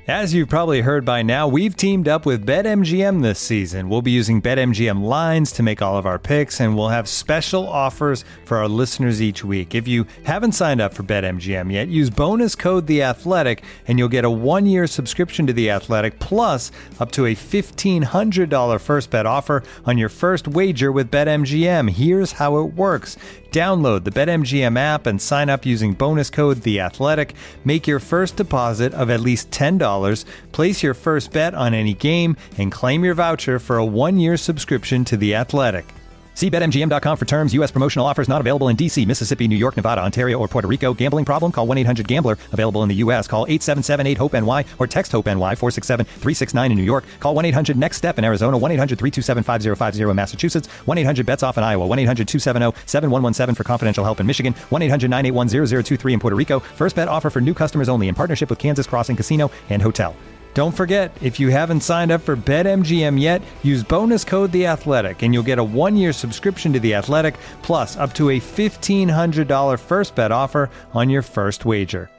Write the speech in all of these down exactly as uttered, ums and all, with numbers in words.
As you've probably heard by now, we've teamed up with BetMGM this season. We'll be using BetMGM lines to make all of our picks, and we'll have special offers for our listeners each week. If you haven't signed up for BetMGM yet, use bonus code The Athletic, and you'll get a one-year subscription to The Athletic, plus up to a fifteen hundred dollars first bet offer on your first wager with BetMGM. Here's how it works. Download the BetMGM app and sign up using bonus code The Athletic. Make your first deposit of at least ten dollars. Place your first bet on any game and claim your voucher for a one-year subscription to The Athletic. See Bet M G M dot com for terms. U S promotional offers not available in D C, Mississippi, New York, Nevada, Ontario, or Puerto Rico. Gambling problem? Call one eight hundred gambler. Available in the U S. Call eight seven seven eight hope N Y or text HOPE-NY four six seven three six nine in New York. Call one eight hundred next step in Arizona. one eight hundred three two seven five zero five zero in Massachusetts. one eight hundred bets off in Iowa. one eight hundred two seven zero seven one one seven for confidential help in Michigan. one eight hundred nine eight one zero zero two three in Puerto Rico. First bet offer for new customers only in partnership with Kansas Crossing Casino and Hotel. Don't forget, if you haven't signed up for BetMGM yet, use bonus code The Athletic, and you'll get a one-year subscription to The Athletic, plus up to a fifteen hundred dollars first bet offer on your first wager.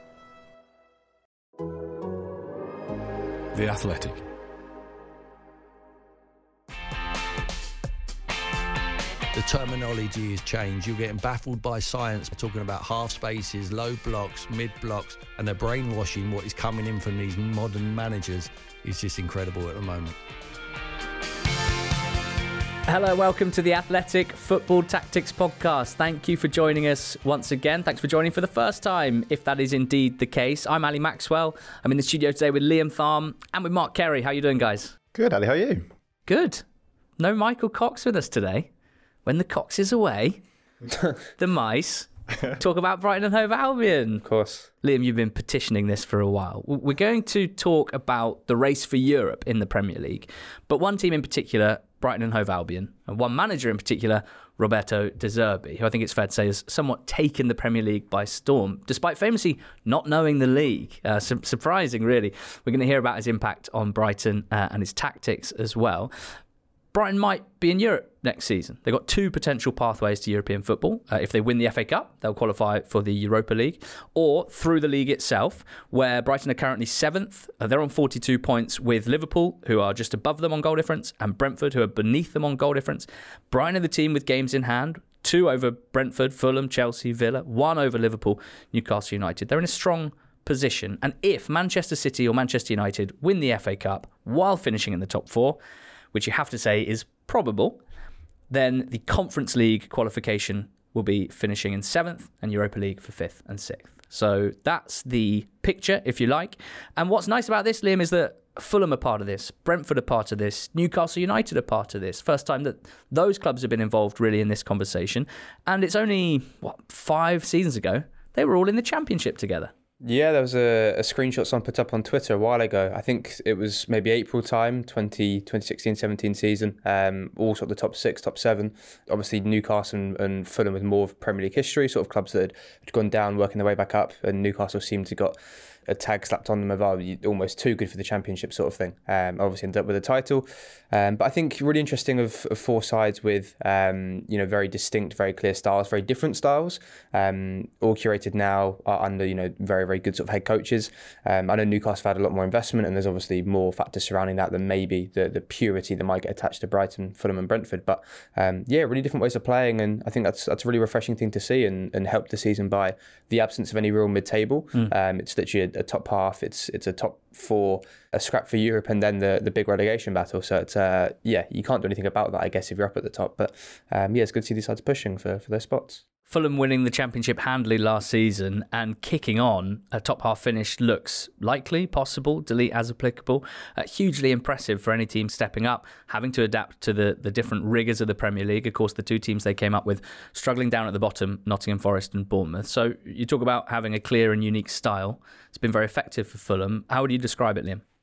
The Athletic. The terminology has changed. You're getting baffled by science, talking about half spaces, low blocks, mid blocks, and the brainwashing what is coming in from these modern managers is just incredible at the moment. Hello, welcome to the Athletic Football Tactics Podcast. Thank you for joining us once again. Thanks for joining for the first time, if that is indeed the case. I'm Ali Maxwell. I'm in the studio today with Liam Tharm and with Mark Carey. How are you doing, guys? Good, Ali. How are you? Good. No Michael Cox with us today. When the Cox is away, the mice talk about Brighton and Hove Albion. Of course. Liam, you've been petitioning this for a while. We're going to talk about the race for Europe in the Premier League, but one team in particular, Brighton and Hove Albion, and one manager in particular, Roberto De Zerbi, who I think it's fair to say has somewhat taken the Premier League by storm, despite famously not knowing the league. Uh, su- surprising, really. We're going to hear about his impact on Brighton uh, and his tactics as well. Brighton might be in Europe next season. They've got two potential pathways to European football. Uh, if they win the F A Cup, they'll qualify for the Europa League, or through the league itself, where Brighton are currently seventh. Uh, they're on forty-two points with Liverpool, who are just above them on goal difference, and Brentford, who are beneath them on goal difference. Brighton are the team with games in hand. Two over Brentford, Fulham, Chelsea, Villa. One over Liverpool, Newcastle United. They're in a strong position. And if Manchester City or Manchester United win the F A Cup while finishing in the top four, which you have to say is probable, then the Conference League qualification will be finishing in seventh and Europa League for fifth and sixth. So that's the picture, if you like. And what's nice about this, Liam, is that Fulham are part of this, Brentford are part of this, Newcastle United are part of this. First time that those clubs have been involved really in this conversation. And it's only, what, five seasons ago, they were all in the Championship together. Yeah, there was a, a screenshot someone put up on Twitter a while ago. I think it was maybe April time, twenty, twenty sixteen seventeen season. Um, all sort of the top six, top seven. Obviously, Newcastle and, and Fulham with more of Premier League history, sort of clubs that had, had gone down, working their way back up. And Newcastle seemed to got a tag slapped on them of oh, almost too good for the Championship sort of thing. Um, obviously ended up with a title. Um, but I think really interesting of, of four sides with um, you know very distinct, very clear styles, very different styles, um, all curated now under you know very very good sort of head coaches. Um, I know Newcastle have had a lot more investment, and there's obviously more factors surrounding that than maybe the the purity that might get attached to Brighton, Fulham, and Brentford. But um, yeah, really different ways of playing, and I think that's that's a really refreshing thing to see, and, and help the season by the absence of any real mid-table. Mm. Um, it's literally a, a top half. It's it's a top four, a scrap for Europe, and then the the big relegation battle. So it's uh, yeah, you can't do anything about that, I guess, if you're up at the top. But um, yeah, it's good to see these sides pushing for, for those spots. Fulham winning the Championship handily last season and kicking on, a top half finish looks likely, possible, delete as applicable. Uh, hugely impressive for any team stepping up, having to adapt to the, the different rigours of the Premier League. Of course, the two teams they came up with struggling down at the bottom, Nottingham Forest and Bournemouth. So you talk about having a clear and unique style. It's been very effective for Fulham. How would you describe it, Liam?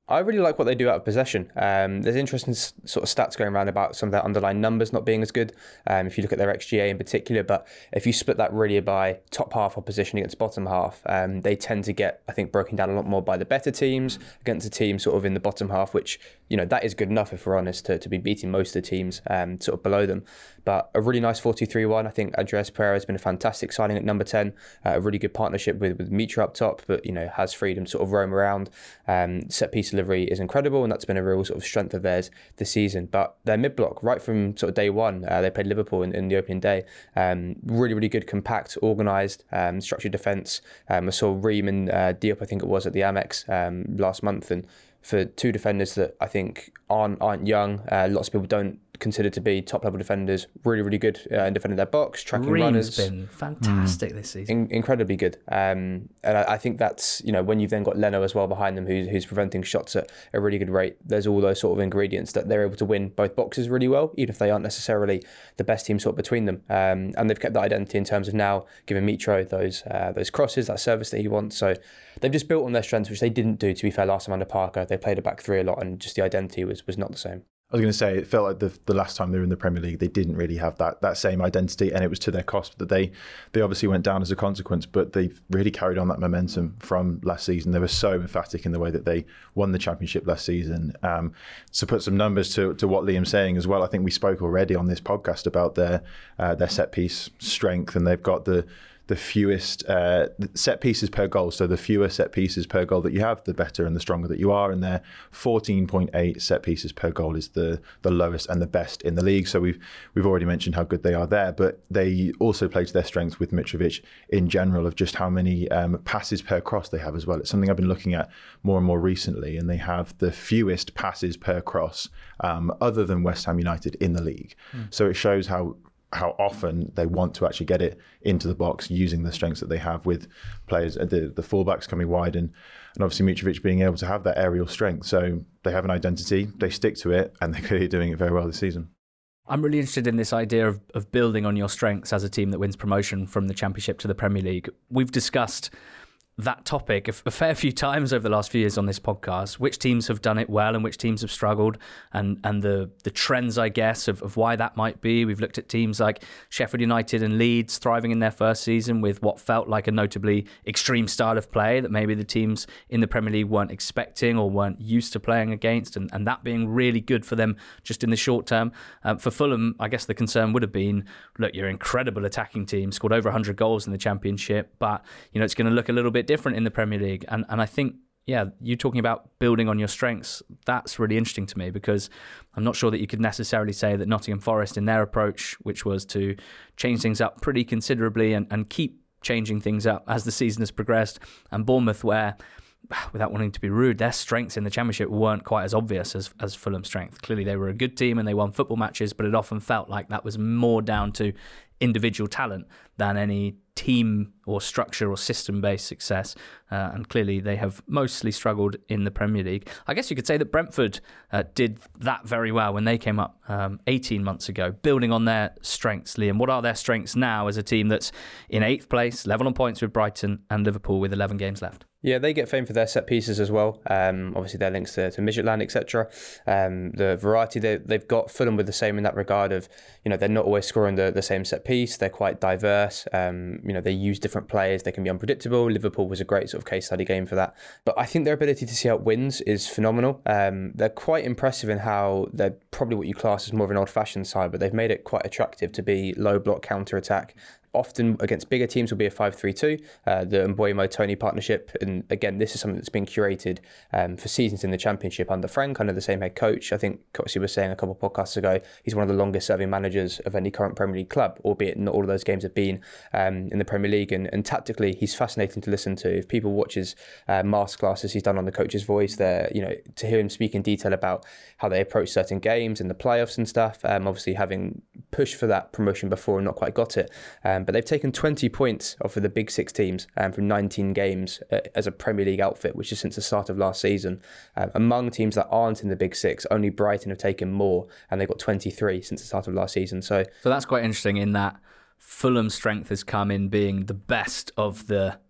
I really like what they do out of possession. Um, there's interesting s- sort of stats going around about some of their underlying numbers not being as good, um, if you look at their X G A in particular. But if you split that really by top half opposition against bottom half, um, they tend to get, I think, broken down a lot more by the better teams against a team sort of in the bottom half, which, you know, that is good enough, if we're honest, to, to be beating most of the teams um, sort of below them. But a really nice four two three one. I think Andreas Pereira has been a fantastic signing at number ten, uh, a really good partnership with, with Mitra up top, but, you know, has freedom to sort of roam around. Um, set piece delivery is incredible, and that's been a real sort of strength of theirs this season. But their mid-block, right from sort of day one, uh, they played Liverpool in, in the opening day. Um, really, really good, compact, organised, um, structured defence. Um, I saw Ream and uh, Diop, I think it was, at the Amex um, last month, and for two defenders that I think aren't aren't young, uh, lots of people don't consider to be top level defenders, really, really good uh, in defending their box, tracking Ream's runners. been fantastic mm. this season. In, incredibly good. Um, and I, I think that's, you know, when you've then got Leno as well behind them, who's, who's preventing shots at a really good rate, there's all those sort of ingredients that they're able to win both boxes really well, even if they aren't necessarily the best team sort of between them. Um, and they've kept that identity in terms of now giving Mitro those uh, those crosses, that service that he wants. So they've just built on their strengths, which they didn't do, to be fair, last time under Parker. They played a back three a lot, and just the identity was, was not the same. I was going to say, it felt like the the last time they were in the Premier League, they didn't really have that that same identity, and it was to their cost that they they obviously went down as a consequence, but they've really carried on that momentum from last season. They were so emphatic in the way that they won the Championship last season. Um, to put some numbers to, to what Liam's saying as well, I think we spoke already on this podcast about their uh, their set piece strength, and they've got the the fewest uh, set pieces per goal. So the fewer set pieces per goal that you have, the better and the stronger that you are. And their fourteen point eight set pieces per goal is the the lowest and the best in the league. So we've we've already mentioned how good they are there, but they also play to their strengths with Mitrovic in general of just how many um, passes per cross they have as well. It's something I've been looking at more and more recently, and they have the fewest passes per cross um, other than West Ham United in the league. Mm. So it shows how how often they want to actually get it into the box using the strengths that they have with players, the, the fullbacks coming wide, and, and obviously Mitrovic being able to have that aerial strength. So they have an identity, they stick to it, and they're clearly doing it very well this season. I'm really interested in this idea of, of building on your strengths as a team that wins promotion from the Championship to the Premier League. We've discussed that topic a, a fair few times over the last few years on this podcast, which teams have done it well and which teams have struggled, and and the the trends, I guess, of, of why that might be. We've looked at teams like Sheffield United and Leeds thriving in their first season with what felt like a notably extreme style of play that maybe the teams in the Premier League weren't expecting or weren't used to playing against, and, and that being really good for them just in the short term. Um, for Fulham, I guess the concern would have been, look, you're an incredible attacking team, scored over one hundred goals in the Championship, but you know it's going to look a little bit different in the Premier League. And and I think, yeah, you talking about building on your strengths, that's really interesting to me, because I'm not sure that you could necessarily say that Nottingham Forest in their approach, which was to change things up pretty considerably and, and keep changing things up as the season has progressed, and Bournemouth, where, without wanting to be rude, their strengths in the Championship weren't quite as obvious as, as Fulham's strength. Clearly they were a good team and they won football matches, but it often felt like that was more down to individual talent than any team or structure or system-based success, uh, and clearly they have mostly struggled in the Premier League. I guess you could say that Brentford uh, did that very well when they came up um, eighteen months ago, building on their strengths. Liam, what are their strengths now as a team that's in eighth place, level on points with Brighton and Liverpool with eleven games left? Yeah, they get fame for their set pieces as well. Um, obviously, their links to, to Midtjylland, et cetera. Um, the variety they, they've got, Fulham with the same in that regard of, you know, they're not always scoring the, the same set piece. They're quite diverse. Um, you know, they use different players. They can be unpredictable. Liverpool was a great sort of case study game for that. But I think their ability to see out wins is phenomenal. Um, they're quite impressive in how they're probably what you class as more of an old-fashioned side, but they've made it quite attractive to be low block counter-attack. Often against bigger teams will be a five three two, uh, the Mbeumo-Tony partnership. And again, this is something that's been curated um, for seasons in the Championship under Frank, under the same head coach. I think Coxie was saying a couple of podcasts ago, he's one of the longest serving managers of any current Premier League club, albeit not all of those games have been um, in the Premier League. And, and tactically, he's fascinating to listen to. If people watch his uh, masterclasses he's done on the Coach's Voice, there, you know, to hear him speak in detail about how they approach certain games in the playoffs and stuff, um, obviously having pushed for that promotion before and not quite got it. Um, but they've taken twenty points off of the big six teams um, from nineteen games uh, as a Premier League outfit, which is since the start of last season. Um, among teams that aren't in the big six, only Brighton have taken more, and they've got twenty-three since the start of last season. So, so that's quite interesting in that Fulham's strength has come in being the best of the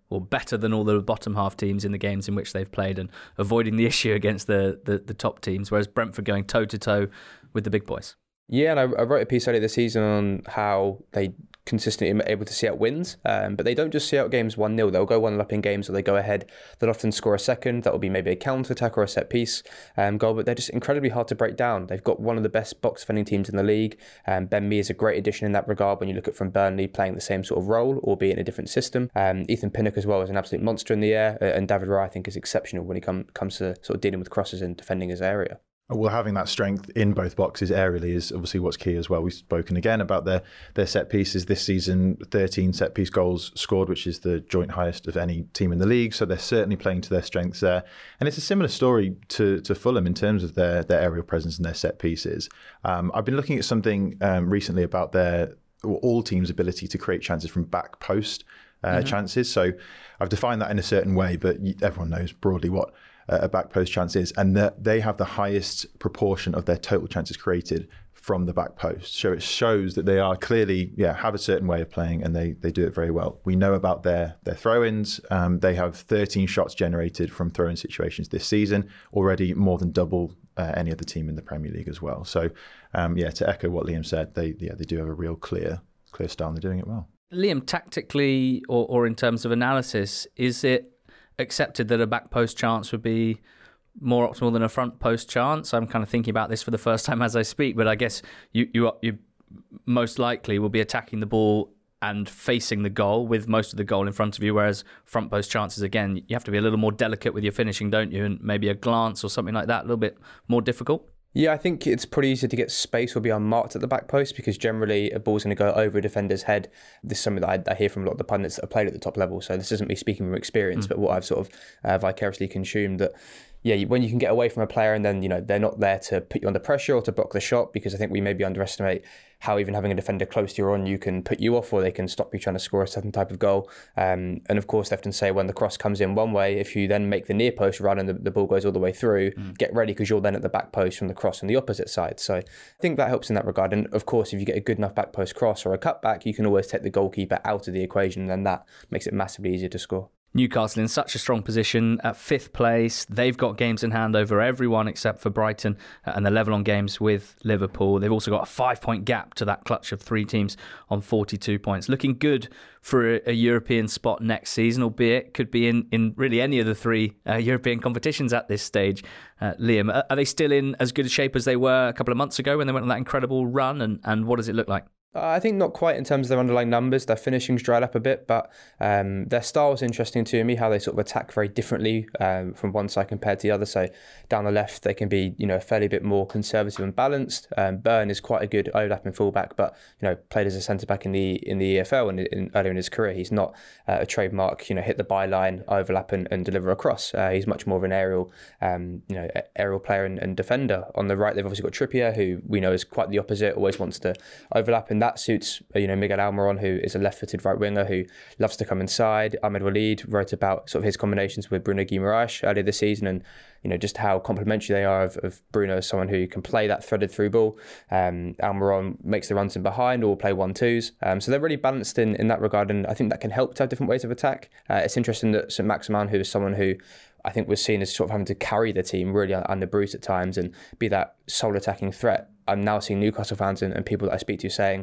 or better than all the bottom half teams in the games in which they've played, and avoiding the issue against the, the, the top teams, whereas Brentford going toe-to-toe with the big boys. Yeah, and I, I wrote a piece earlier this season on how they consistently are able to see out wins, um, but they don't just see out games one nil. They'll go one nil up in games, or they go ahead. They'll often score a second. That will be maybe a counter-attack or a set-piece um, goal, but they're just incredibly hard to break down. They've got one of the best box-defending teams in the league. Um, Ben Mee is a great addition in that regard when you look at from Burnley playing the same sort of role, albeit in a different system. Um, Ethan Pinnock as well is an absolute monster in the air, and David Raya I think is exceptional when he come, comes to sort of dealing with crosses and defending his area. Well, having that strength in both boxes aerially is obviously what's key as well. We've spoken again about their their set pieces this season, thirteen set piece goals scored, which is the joint highest of any team in the league. So they're certainly playing to their strengths there. And it's a similar story to, to Fulham in terms of their, their aerial presence and their set pieces. Um, I've been looking at something um, recently about their all teams' ability to create chances from back post uh, mm-hmm. chances. So I've defined that in a certain way, but everyone knows broadly what a back post chance is, and that they have the highest proportion of their total chances created from the back post. So it shows that they are clearly, yeah, have a certain way of playing, and they they do it very well. We know about their their throw-ins. Um, they have thirteen shots generated from throw-in situations this season, already more than double uh, any other team in the Premier League as well. So um, yeah, to echo what Liam said, they yeah they do have a real clear clear style, and they're doing it well. Liam, tactically or, or in terms of analysis, is it accepted that a back post chance would be more optimal than a front post chance? I'm kind of thinking about this for the first time as I speak, but I guess you you, you most likely will be attacking the ball and facing the goal with most of the goal in front of you, whereas front post chances, again, you have to be a little more delicate with your finishing, don't you? And maybe a glance or something like that, a little bit more difficult. Yeah, I think it's pretty easy to get space or be unmarked at the back post, because generally a ball's going to go over a defender's head. This is something that I, I hear from a lot of the pundits that have played at the top level. So this isn't me speaking from experience, mm. but what I've sort of uh, vicariously consumed, that yeah, when you can get away from a player and then, you know, they're not there to put you under pressure or to block the shot, because I think we maybe underestimate how even having a defender close to you on you can put you off, or they can stop you trying to score a certain type of goal. Um, and of course, they often say when the cross comes in one way, if you then make the near post run and the, the ball goes all the way through, mm. get ready, because you're then at the back post from the cross on the opposite side. So I think that helps in that regard. And of course, if you get a good enough back post cross or a cutback, you can always take the goalkeeper out of the equation, and then that makes it massively easier to score. Newcastle in such a strong position at fifth place. They've got games in hand over everyone except for Brighton, and they're level on games with Liverpool. They've also got a five-point gap to that clutch of three teams on forty-two points. Looking good for a, a European spot next season, albeit could be in, in really any of the three uh, European competitions at this stage. Uh, Liam, are, are they still in as good a shape as they were a couple of months ago when they went on that incredible run, and, and what does it look like? I think not quite in terms of their underlying numbers. Their finishing's dried up a bit, but um, their style is interesting to me, how they sort of attack very differently um, from one side compared to the other. So down the left, they can be, you know, a fairly bit more conservative and balanced. Um, Burn is quite a good overlapping fullback, but, you know, played as a centre-back in the in the E F L and in, earlier in his career. He's not uh, a trademark, you know, hit the byline, overlap and, and deliver a cross. Uh, he's much more of an aerial, um, you know, aerial player and, and defender. On the right, they've obviously got Trippier, who we know is quite the opposite, always wants to overlap, and that suits, you know, Miguel Almiron, who is a left-footed right winger who loves to come inside. Ahmed Walid wrote about sort of his combinations with Bruno Guimaraes earlier this season, and you know just how complementary they are of, of Bruno as someone who can play that threaded through ball. Um, Almiron makes the runs in behind or play one-twos. Um, so they're really balanced in, in that regard, and I think that can help to have different ways of attack. Uh, it's interesting that Saint Maximin, who is someone who I think was seen as sort of having to carry the team really under Bruce at times and be that sole attacking threat, I'm now seeing Newcastle fans and, and people that I speak to saying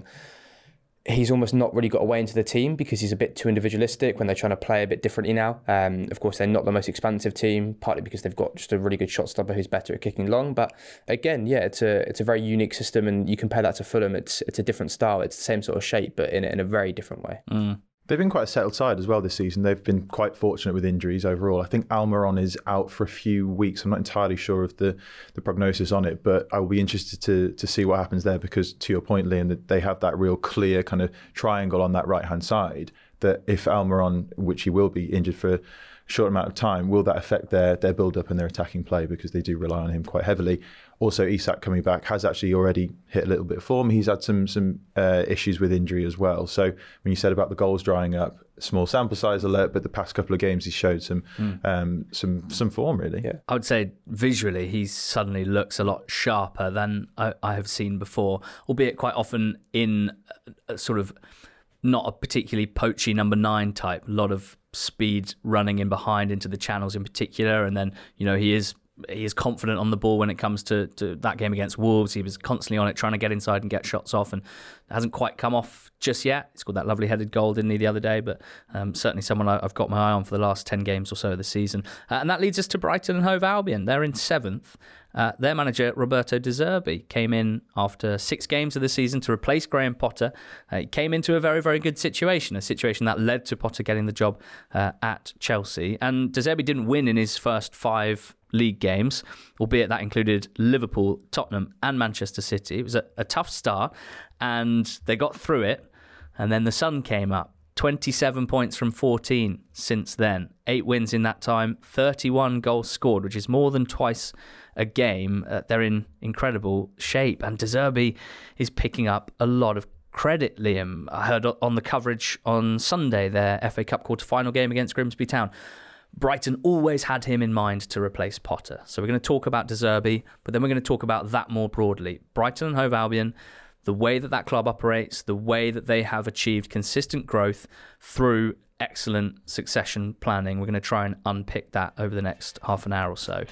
he's almost not really got away into the team because he's a bit too individualistic when they're trying to play a bit differently now. Um, of course, they're not the most expansive team, partly because they've got just a really good shot stopper who's better at kicking long. But again, yeah, it's a it's a very unique system, and you compare that to Fulham, it's it's a different style. It's the same sort of shape, but in in a very different way. Mm. They've been quite a settled side as well this season. They've been quite fortunate with injuries overall. I think Almiron is out for a few weeks. I'm not entirely sure of the, the prognosis on it, but I will be interested to to see what happens there, because to your point, Liam, that they have that real clear kind of triangle on that right-hand side, that if Almiron, which he will be injured for a short amount of time, will that affect their their build-up and their attacking play, because they do rely on him quite heavily. Also, Isak coming back has actually already hit a little bit of form. He's had some some uh, issues with injury as well. So when you said about the goals drying up, small sample size alert, but the past couple of games he showed some mm. um, some some form really. Yeah. I would say visually he suddenly looks a lot sharper than I, I have seen before, albeit quite often in a, a sort of not a particularly poachy number nine type. A lot of speed running in behind into the channels in particular. And then, you know, he is he is confident on the ball when it comes to, to that game against Wolves. He was constantly on it, trying to get inside and get shots off, and it hasn't quite come off just yet. He scored that lovely headed goal, didn't he, the other day? But um, certainly someone I've got my eye on for the last ten games or so of the season. Uh, and that leads us to Brighton and Hove Albion. They're in seventh. Uh, their manager, Roberto De Zerbi, came in after six games of the season to replace Graham Potter. Uh, he came into a very, very good situation, a situation that led to Potter getting the job uh, at Chelsea. And De Zerbi didn't win in his first five league games, albeit that included Liverpool, Tottenham and Manchester City. It was a, a tough start, and they got through it, and then the sun came up. twenty-seven points from fourteen since then. Eight wins in that time, thirty-one goals scored, which is more than twice a game. Uh, they're in incredible shape, and De Zerbi is picking up a lot of credit, Liam. I heard on the coverage on Sunday, their F A Cup quarter-final game against Grimsby Town, Brighton always had him in mind to replace Potter. So we're going to talk about De Zerbi, but then we're going to talk about that more broadly. Brighton and Hove Albion, the way that that club operates, the way that they have achieved consistent growth through excellent succession planning. We're going to try and unpick that over the next half an hour or so.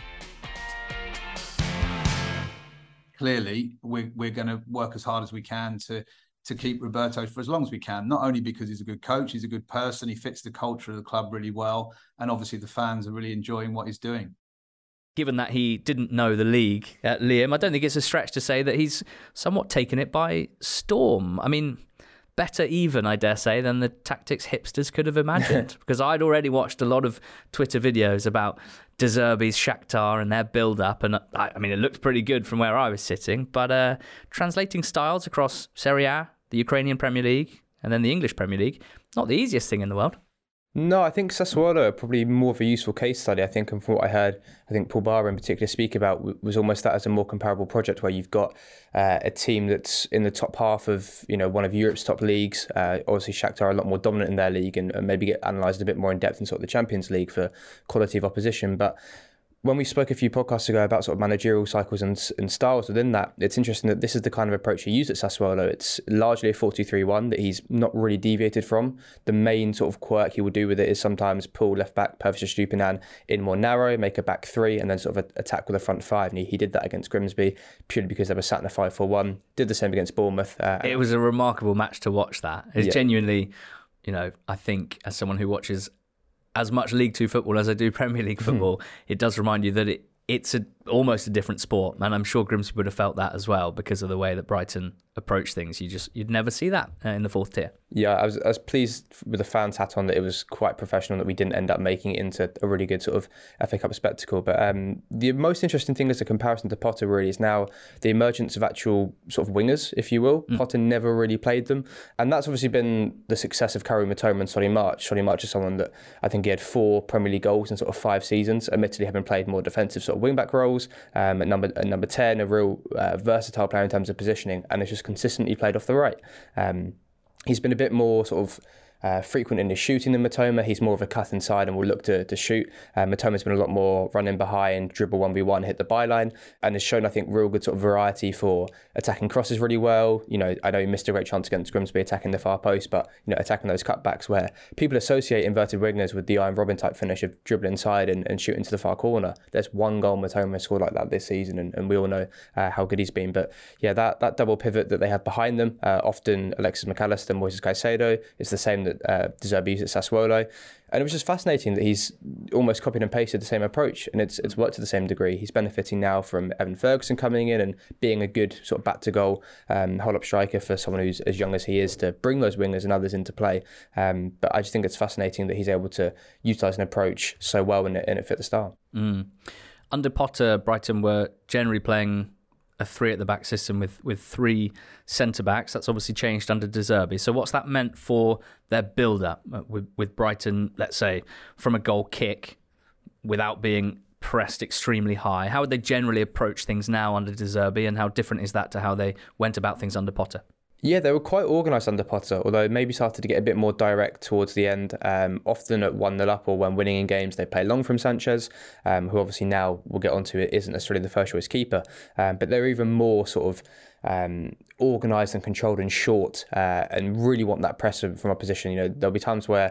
Clearly, we're, we're going to work as hard as we can to to keep Roberto for as long as we can, not only because he's a good coach, he's a good person, he fits the culture of the club really well, and obviously the fans are really enjoying what he's doing. Given that he didn't know the league, uh, Liam, I don't think it's a stretch to say that he's somewhat taken it by storm. I mean, better even, I dare say, than the tactics hipsters could have imagined. Because I'd already watched a lot of Twitter videos about De Zerbi's Shakhtar and their build-up, and I, I mean, it looked pretty good from where I was sitting. But uh, translating styles across Serie A, the Ukrainian Premier League, and then the English Premier League, not the easiest thing in the world. No, I think Sassuolo are probably more of a useful case study. I think, and from what I heard, I think Paul Barra in particular speak about was almost that as a more comparable project where you've got uh, a team that's in the top half of, you know, one of Europe's top leagues. Uh, obviously, Shakhtar are a lot more dominant in their league and, and maybe get analysed a bit more in depth in sort of the Champions League for quality of opposition. But when we spoke a few podcasts ago about sort of managerial cycles and, and styles within that, it's interesting that this is the kind of approach he used at Sassuolo. It's largely a four two three one that he's not really deviated from. The main sort of quirk he will do with it is sometimes pull left back Pervis Estupiñán in more narrow, make a back three, and then sort of attack with a front five. And he, he did that against Grimsby purely because they were sat in a five four one. Did the same against Bournemouth. Uh, it was a remarkable match to watch that. It's yeah. genuinely, you know, I think as someone who watches as much League Two football as I do Premier League football, it does remind you that it, it's a, almost a different sport. And I'm sure Grimsby would have felt that as well because of the way that Brighton approach things. You just, you'd never see that uh, in the fourth tier. Yeah, I was, I was pleased with the fans' hat on that it was quite professional, that we didn't end up making it into a really good sort of F A Cup spectacle. But um, the most interesting thing as a comparison to Potter really is now the emergence of actual sort of wingers, if you will. Mm. Potter never really played them. And that's obviously been the success of Karim Mitoma and Solly March. Solly March is someone that I think he had four Premier League goals in sort of five seasons, admittedly having played more defensive sort of wing-back roles. Um, at number at number ten, a real uh, versatile player in terms of positioning, and it's just consistently played off the right. Um, he's been a bit more sort of uh, frequent in his shooting than Mitoma. He's more of a cut inside and will look to, to shoot. Uh, Matoma's been a lot more running behind, dribble one v one, hit the byline, and has shown, I think, real good sort of variety for attacking crosses really well. You know, I know he missed a great chance against Grimsby attacking the far post, but, you know, attacking those cutbacks where people associate inverted wingers with the Iron Robin type finish of dribbling inside and, and shooting to the far corner. There's one goal Mitoma scored like that this season, and, and we all know uh, how good he's been. But yeah, that, that double pivot that they have behind them, uh, often Alexis McAllister, Moises Caicedo, is the same that uh, De Zerbi used at Sassuolo. And it was just fascinating that he's almost copied and pasted the same approach, and it's it's worked to the same degree. He's benefiting now from Evan Ferguson coming in and being a good sort of back to goal um, hold up striker for someone who's as young as he is to bring those wingers and others into play. Um, but I just think it's fascinating that he's able to utilise an approach so well and it, and it fit the style. Mm. Under Potter, Brighton were generally playing a three at the back system with, with three centre backs. That's obviously changed under De Zerbi. So what's that meant for their build up with, with Brighton, let's say, from a goal kick without being pressed extremely high? How would they generally approach things now under De Zerbi, and how different is that to how they went about things under Potter? Yeah, they were quite organised under Potter, although maybe started to get a bit more direct towards the end. Um, often at one nil up or when winning in games, they play long from Sanchez, um, who obviously now, we'll get onto it, isn't necessarily the first choice keeper. Um, but they're even more sort of um, organised and controlled and short uh, and really want that press from opposition. You know, there'll be times where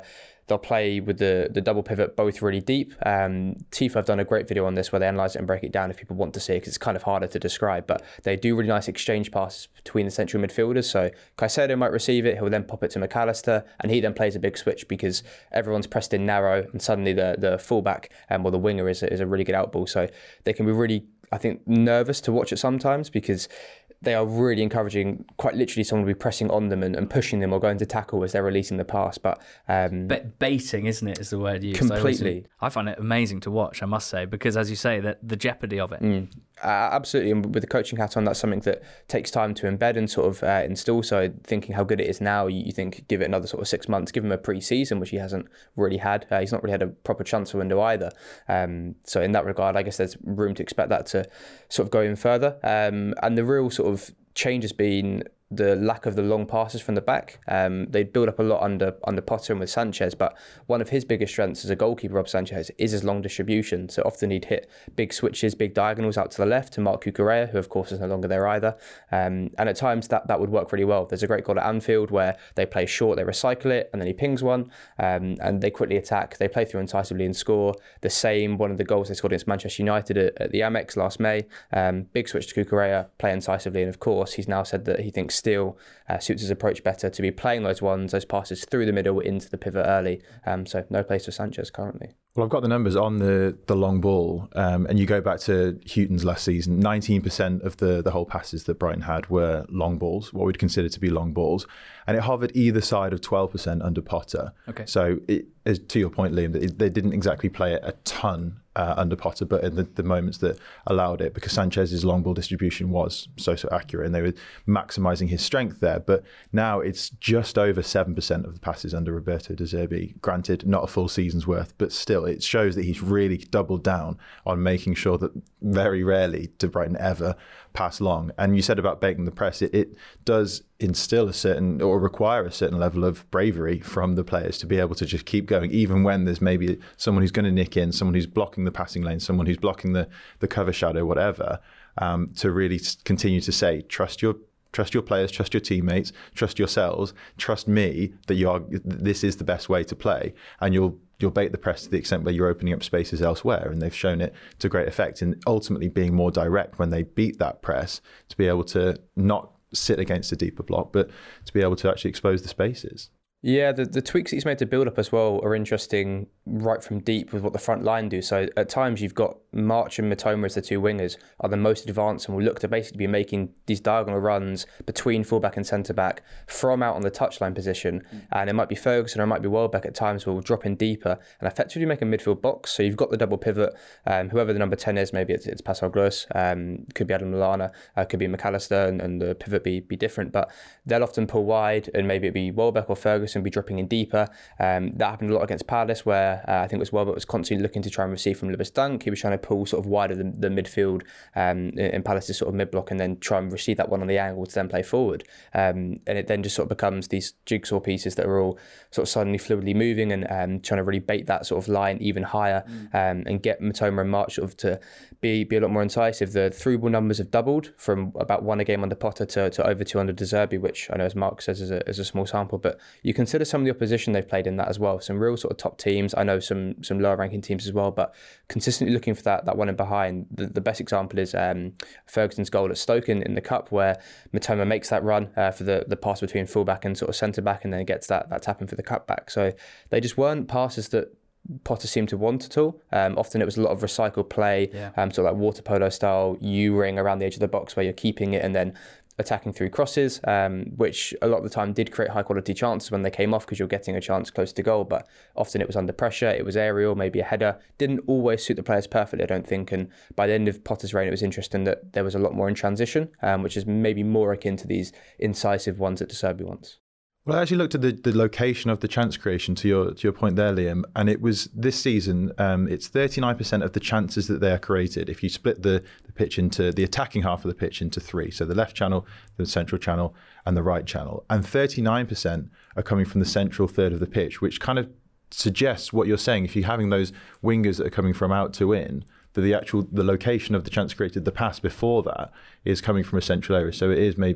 they'll play with the, the double pivot both really deep. Um, Tifo have done a great video on this where they analyse it and break it down if people want to see it, because it's kind of harder to describe. But they do really nice exchange passes between the central midfielders. So Caicedo might receive it, he'll then pop it to McAllister, and he then plays a big switch because everyone's pressed in narrow, and suddenly the the fullback um, or the winger is, is a really good out ball. So they can be really, I think, nervous to watch it sometimes, because they are really encouraging, quite literally, someone to be pressing on them and, and pushing them or going to tackle as they're releasing the pass. But um, But baiting, isn't it, is the word used. Completely. I, always, I find it amazing to watch, I must say, because as you say, that the jeopardy of it. Mm. Uh, absolutely, and with the coaching hat on, that's something that takes time to embed and sort of uh, install. So thinking how good it is now, you, you think give it another sort of six months, give him a pre-season, which he hasn't really had. Uh, he's not really had a proper transfer window either. Um, so in that regard, I guess there's room to expect that to sort of go in further. Um, and the real sort of change has been the lack of the long passes from the back. Um, they build up a lot under under Potter and with Sanchez, but one of his biggest strengths as a goalkeeper, Rob Sanchez, is his long distribution. So often he'd hit big switches, big diagonals out to the left to Marc Cucurella, who of course is no longer there either. Um, and at times that, that would work really well. There's a great goal at Anfield where they play short, they recycle it, and then he pings one, um, and they quickly attack. They play through incisively and score. The same, one of the goals they scored against Manchester United at, at the Amex last May, um, big switch to Cucurella, play incisively, and of course he's now said that he thinks still uh, suits his approach better to be playing those ones, those passes through the middle into the pivot early. Um, so no place for Sanchez currently. Well, I've got the numbers on the the long ball, um, and you go back to Houghton's last season, nineteen percent of the, the whole passes that Brighton had were long balls, what we'd consider to be long balls, and it hovered either side of twelve percent under Potter. Okay. So it, as to your point, Liam, it, they didn't exactly play it a ton uh, under Potter, but in the, the moments that allowed it, because Sanchez's long ball distribution was so, so accurate, and they were maximising his strength there. But now it's just over seven percent of the passes under Roberto De Zerbi. Granted, not a full season's worth, but still, it shows that he's really doubled down on making sure that very rarely do Brighton ever pass long. And you said about baiting the press, it, it does instill a certain, or require a certain level of bravery from the players to be able to just keep going, even when there's maybe someone who's going to nick in, someone who's blocking the passing lane, someone who's blocking the, the cover shadow, whatever, um, to really continue to say, trust your Trust your players, trust your teammates, trust yourselves, trust me that you are. This is the best way to play, and you'll you'll bait the press to the extent where you're opening up spaces elsewhere, and they've shown it to great effect in ultimately being more direct when they beat that press, to be able to not sit against a deeper block, but to be able to actually expose the spaces. Yeah, the, the tweaks that he's made to build up as well are interesting right from deep with what the front line do. So at times you've got March and Mitoma as the two wingers are the most advanced and will look to basically be making these diagonal runs between fullback and centre-back from out on the touchline position. Mm. And it might be Ferguson or it might be Welbeck at times who will drop in deeper and effectively make a midfield box. So you've got the double pivot, um, whoever the number ten is, maybe it's, it's Pascal Gross, um, could be Adam Lallana, uh, could be McAllister, and, and the pivot be, be different. But they'll often pull wide and maybe it'd be Welbeck or Ferguson be dropping in deeper. Um, that happened a lot against Palace, where uh, I think it was Welbeck was constantly looking to try and receive from Lewis Dunk. He was trying to pull sort of wider the, the midfield um, in, in Palace's sort of mid block, and then try and receive that one on the angle to then play forward. Um, and it then just sort of becomes these jigsaw pieces that are all sort of suddenly fluidly moving and um, trying to really bait that sort of line even higher mm. um, and get Mitoma and March sort of to be be a lot more incisive. The through ball numbers have doubled from about one a game under Potter to, to over two under De Zerbi, which I know, as Mark says, is a, is a small sample, but you consider some of the opposition they've played in that as well. Some real sort of top teams. I know some some lower ranking teams as well, but consistently looking for that that one in behind. The, the best example is um, Ferguson's goal at Stoke in, in the Cup, where Mitoma makes that run uh, for the, the pass between fullback and sort of centre back, and then gets that that tap in for the cutback. So they just weren't passes that Potter seemed to want at all. Um, often it was a lot of recycled play, yeah. um, sort of like water polo style U-ring around the edge of the box where you're keeping it and then attacking through crosses, um, which a lot of the time did create high quality chances when they came off because you're getting a chance close to goal, but often it was under pressure, it was aerial, maybe a header. Didn't always suit the players perfectly, I don't think, and by the end of Potter's reign it was interesting that there was a lot more in transition, um, which is maybe more akin to these incisive ones that De Zerbi wants. Well, I actually looked at the, the location of the chance creation, to your to your point there, Liam, and it was this season, um, it's thirty-nine percent of the chances that they are created if you split the, the pitch into, the attacking half of the pitch into three. So the left channel, the central channel, and the right channel. And thirty-nine percent are coming from the central third of the pitch, which kind of suggests what you're saying. If you're having those wingers that are coming from out to in, that the actual, the location of the chance created, the pass before that, is coming from a central area. So it is maybe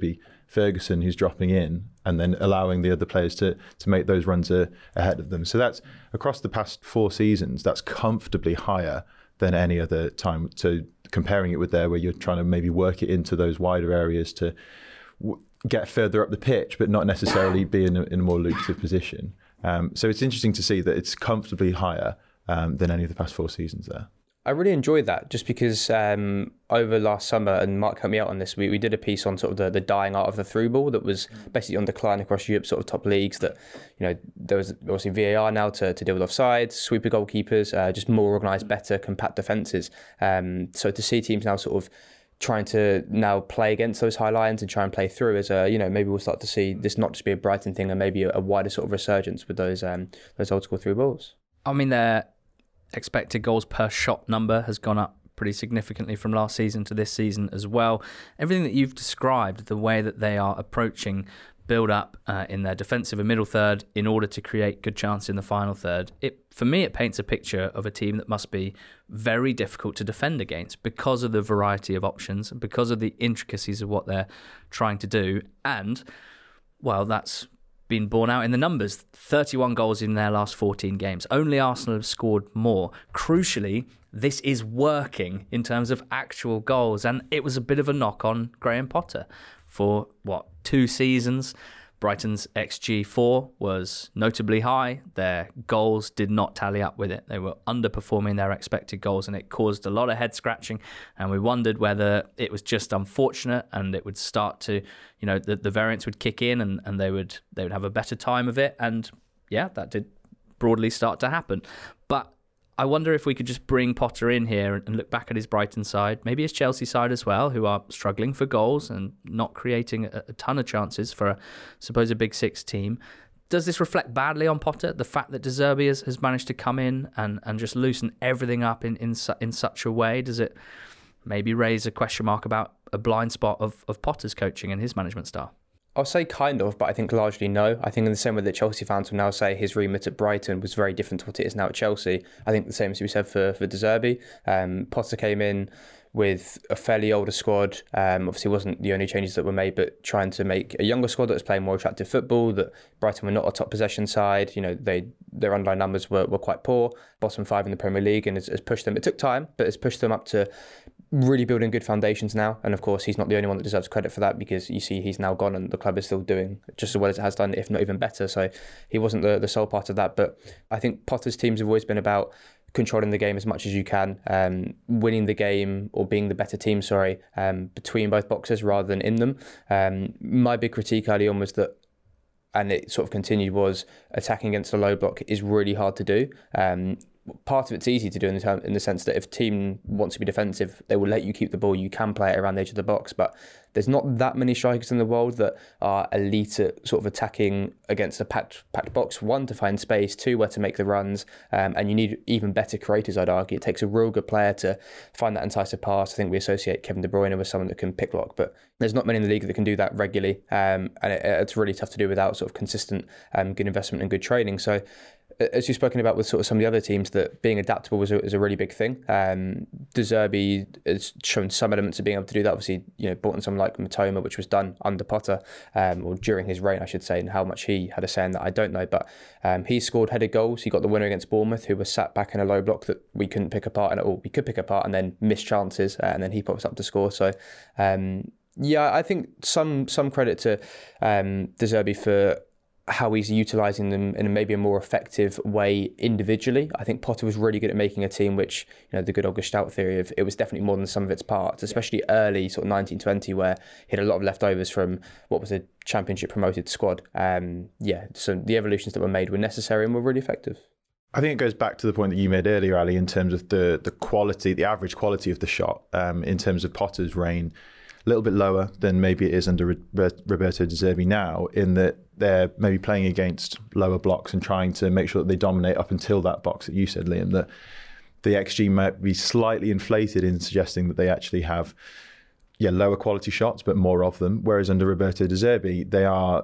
Ferguson who's dropping in and then allowing the other players to to make those runs a, ahead of them. So that's across the past four seasons, that's comfortably higher than any other time. So comparing it with there where you're trying to maybe work it into those wider areas to w- get further up the pitch, but not necessarily be in a, in a more lucrative position. Um, so it's interesting to see that it's comfortably higher um, than any of the past four seasons there. I really enjoyed that just because um, over last summer, and Mark helped me out on this, we, we did a piece on sort of the, the dying art of the through ball that was basically on decline across Europe, sort of top leagues, that, you know, there was obviously V A R now to, to deal with offsides, sweeper goalkeepers, uh, just more organised, better, compact defences. Um, so to see teams now sort of trying to now play against those high lines and try and play through as a, you know, maybe we'll start to see this not just be a Brighton thing and maybe a, a wider sort of resurgence with those um, those old school through balls. I mean, they're expected goals per shot number has gone up pretty significantly from last season to this season as well. Everything that you've described, the way that they are approaching build up uh, in their defensive and middle third in order to create good chance in the final third, it for me it paints a picture of a team that must be very difficult to defend against because of the variety of options and because of the intricacies of what they're trying to do. And well, that's been borne out in the numbers. thirty-one goals in their last fourteen games. Only Arsenal have scored more. Crucially, this is working in terms of actual goals, and it was a bit of a knock on Graham Potter. For, what, two seasons, Brighton's X G four was notably high. Their goals did not tally up with it. They were underperforming their expected goals, and it caused a lot of head scratching. And we wondered whether it was just unfortunate and it would start to, you know, the, the variance would kick in and, and they would they would have a better time of it. And yeah, that did broadly start to happen. But I wonder if we could just bring Potter in here and look back at his Brighton side, maybe his Chelsea side as well, who are struggling for goals and not creating a, a ton of chances for, a, suppose, a Big Six team. Does this reflect badly on Potter, the fact that De Zerbi has, has managed to come in and, and just loosen everything up in, in, su- in such a way? Does it maybe raise a question mark about a blind spot of, of Potter's coaching and his management style? I'll say kind of, but I think largely no. I think in the same way that Chelsea fans will now say his remit at Brighton was very different to what it is now at Chelsea, I think the same as we said for, for De Zerbi. Um, Potter came in with a fairly older squad. Um, obviously, it wasn't the only changes that were made, but trying to make a younger squad that was playing more attractive football, that Brighton were not a top possession side. You know, they their underlying numbers were, were quite poor, bottom five in the Premier League, and has, has pushed them. It took time, but it's pushed them up to really building good foundations now. And of course, he's not the only one that deserves credit for that, because you see he's now gone and the club is still doing just as well as it has done, if not even better. So he wasn't the, the sole part of that. But I think Potter's teams have always been about controlling the game as much as you can, um, winning the game or being the better team, sorry, um, between both boxes rather than in them. Um, my big critique early on was that, and it sort of continued, was attacking against the low block is really hard to do. Um, part of it's easy to do in the, term, in the sense that if a team wants to be defensive, they will let you keep the ball. You can play it around the edge of the box, but there's not that many strikers in the world that are elite at sort of attacking against a packed, packed box. One, to find space. Two, where to make the runs. Um, and you need even better creators, I'd argue. It takes a real good player to find that incisive pass. I think we associate Kevin De Bruyne with someone that can pick lock, but there's not many in the league that can do that regularly. Um, and it, it's really tough to do without sort of consistent um, good investment and good training. So, as you've spoken about with sort of some of the other teams, that being adaptable was a, is a really big thing. Um, De Zerbi has shown some elements of being able to do that. Obviously, you know, brought in someone like Matoma, which was done under Potter, um, or during his reign, I should say, and how much he had a say in that, I don't know. But um, he scored headed goals. He got the winner against Bournemouth, who was sat back in a low block that we couldn't pick apart, and all we could pick apart and then miss chances, uh, and then he pops up to score. So, um, yeah, I think some some credit to um, De Zerbi for how he's utilising them in maybe a more effective way individually. I think Potter was really good at making a team which, you know, the good old Gestalt theory of it was definitely more than the sum of its parts, especially early sort of nineteen twenty, where he had a lot of leftovers from what was a championship promoted squad. Um, yeah, so the evolutions that were made were necessary and were really effective. I think it goes back to the point that you made earlier, Ali, in terms of the the quality, the average quality of the shot, um, in terms of Potter's reign. A little bit lower than maybe it is under Roberto De Zerbi now, in that they're maybe playing against lower blocks and trying to make sure that they dominate up until that box that you said, Liam, that the X G might be slightly inflated in suggesting that they actually have yeah lower quality shots, but more of them. Whereas under Roberto De Zerbi, they are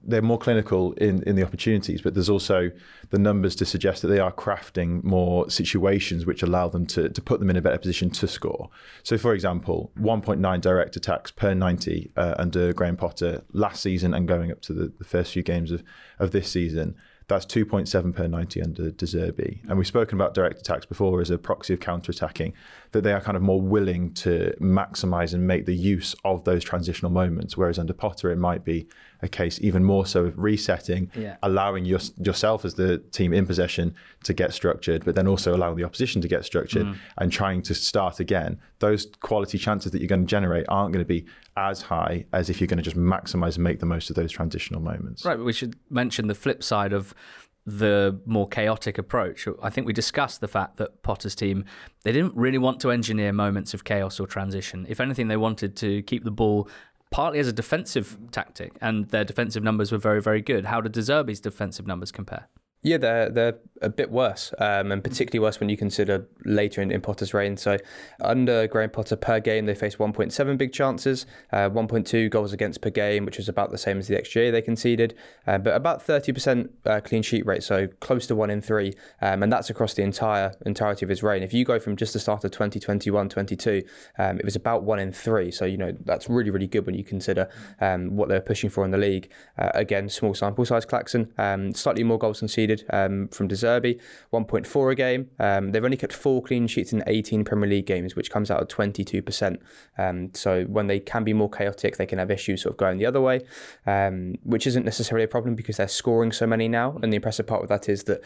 they're more clinical in, in the opportunities, but there's also the numbers to suggest that they are crafting more situations which allow them to, to put them in a better position to score. So, for example, one point nine direct attacks per ninety uh, under Graham Potter last season and going up to the, the first few games of, of this season. That's two point seven per ninety under De Zerbi. And we've spoken about direct attacks before as a proxy of counter-attacking, that they are kind of more willing to maximise and make the use of those transitional moments, whereas under Potter it might be a case even more so of resetting, yeah. allowing your, yourself as the team in possession to get structured, but then also allowing the opposition to get structured mm. and trying to start again. Those quality chances that you're going to generate aren't going to be as high as if you're going to just maximise and make the most of those transitional moments. Right, but we should mention the flip side of the more chaotic approach. I think we discussed the fact that Potter's team, they didn't really want to engineer moments of chaos or transition. If anything, they wanted to keep the ball partly as a defensive tactic, and their defensive numbers were very, very good. How did De Zerbi's defensive numbers compare? Yeah, they're they're a bit worse, um, and particularly worse when you consider later in, in Potter's reign. So under Graham Potter per game, they faced one point seven big chances, uh, one point two goals against per game, which was about the same as the X G A they conceded, uh, but about thirty percent uh, clean sheet rate, so close to one in three, um, and that's across the entire entirety of his reign. If you go from just the start of twenty twenty-one twenty-two, um, it was about one in three, so you know that's really, really good when you consider um, what they're pushing for in the league. Uh, again, small sample size, Claxon, um, slightly more goals conceded Um, from De Zerbi, one point four a game. Um, they've only kept four clean sheets in eighteen Premier League games, which comes out at twenty-two percent. Um, so when they can be more chaotic, they can have issues sort of going the other way, um, which isn't necessarily a problem because they're scoring so many now. And the impressive part with that is that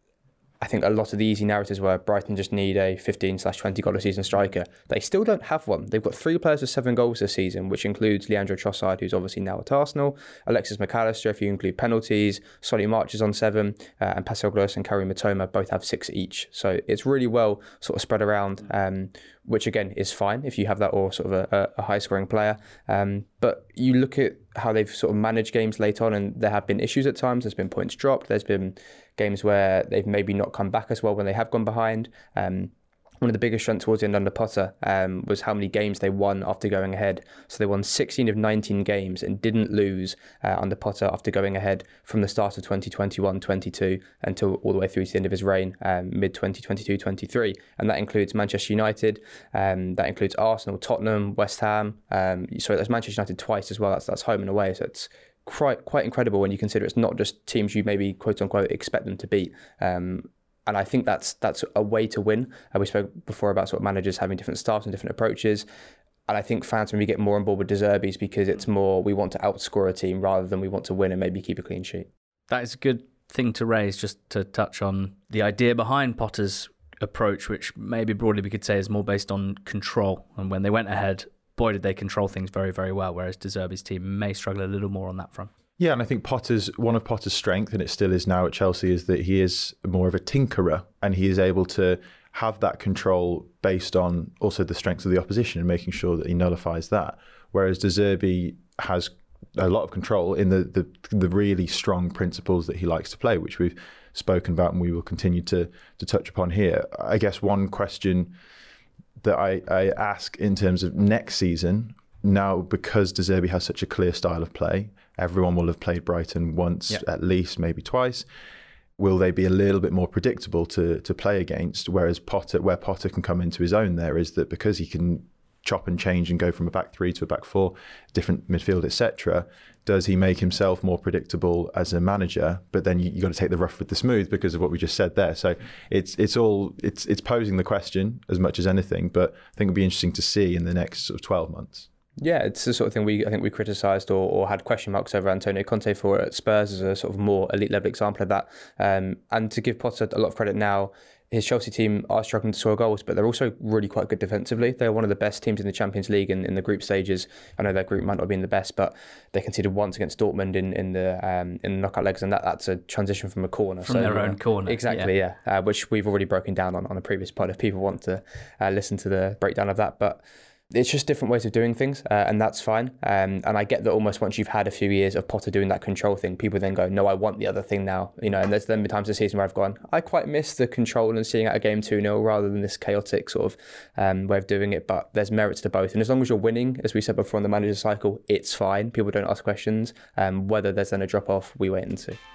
I think a lot of the easy narratives were Brighton just need a fifteen slash twenty goal a season striker. They still don't have one. They've got three players with seven goals this season, which includes Leandro Trossard, who's obviously now at Arsenal, Alexis McAllister, if you include penalties, Solly March is on seven, uh, and Pascal Gross and Karim Matoma both have six each. So it's really well sort of spread around, um, which again is fine if you have that or sort of a, a high scoring player. Um, but you look at how they've sort of managed games late on, and there have been issues at times. There's been points dropped. There's been games where they've maybe not come back as well when they have gone behind. Um, one of the biggest strengths towards the end under Potter um, was how many games they won after going ahead. So they won sixteen of nineteen games and didn't lose uh, under Potter after going ahead from the start of twenty twenty-one twenty-two until all the way through to the end of his reign, um, mid twenty twenty-two twenty-three. And that includes Manchester United, um, that includes Arsenal, Tottenham, West Ham. Um, sorry, that's Manchester United twice as well. That's that's home and away. So it's quite quite incredible when you consider it's not just teams you maybe quote unquote expect them to beat. Um, And I think that's that's a way to win. Uh, we spoke before about sort of managers having different styles and different approaches. And I think fans maybe get more on board with De Zerbi's because it's more we want to outscore a team rather than we want to win and maybe keep a clean sheet. That is a good thing to raise, just to touch on the idea behind Potter's approach, which maybe broadly we could say is more based on control. And when they went ahead, boy, did they control things very, very well, whereas De Zerbi's team may struggle a little more on that front. Yeah, and I think Potter's one of Potter's strength, and it still is now at Chelsea, is that he is more of a tinkerer, and he is able to have that control based on also the strengths of the opposition and making sure that he nullifies that. Whereas De Zerbi has a lot of control in the, the the really strong principles that he likes to play, which we've spoken about and we will continue to to touch upon here. I guess one question that I, I ask in terms of next season, now because De Zerbi has such a clear style of play, everyone will have played Brighton once, yep. at least, maybe twice. Will they be a little bit more predictable to to play against? Whereas Potter, where Potter can come into his own there is that because he can chop and change and go from a back three to a back four, different midfield, et cetera, does he make himself more predictable as a manager? But then you, you got to take the rough with the smooth because of what we just said there. So it's it's all it's it's posing the question as much as anything. But I think it'll be interesting to see in the next sort of twelve months. Yeah, it's the sort of thing we I think we criticised or, or had question marks over Antonio Conte for at Spurs as a sort of more elite level example of that. Um, and to give Potter a lot of credit now, his Chelsea team are struggling to score goals, but they're also really quite good defensively. They're one of the best teams in the Champions League in, in the group stages. I know their group might not have been the best, but they conceded once against Dortmund in, in the um, in the knockout legs, and that, that's a transition from a corner. From so, their uh, own corner. Exactly, yeah, yeah. Uh, which we've already broken down on, on a previous pod if people want to uh, listen to the breakdown of that. But It's just different ways of doing things, uh, and that's fine. Um, and I get that almost once you've had a few years of Potter doing that control thing, people then go, no, I want the other thing now. You know, and there's then been times this season where I've gone, I quite miss the control and seeing out a game two nil rather than this chaotic sort of um, way of doing it. But there's merits to both. And as long as you're winning, as we said before on the manager cycle, it's fine. People don't ask questions. Um, whether there's then a drop off, we wait and see.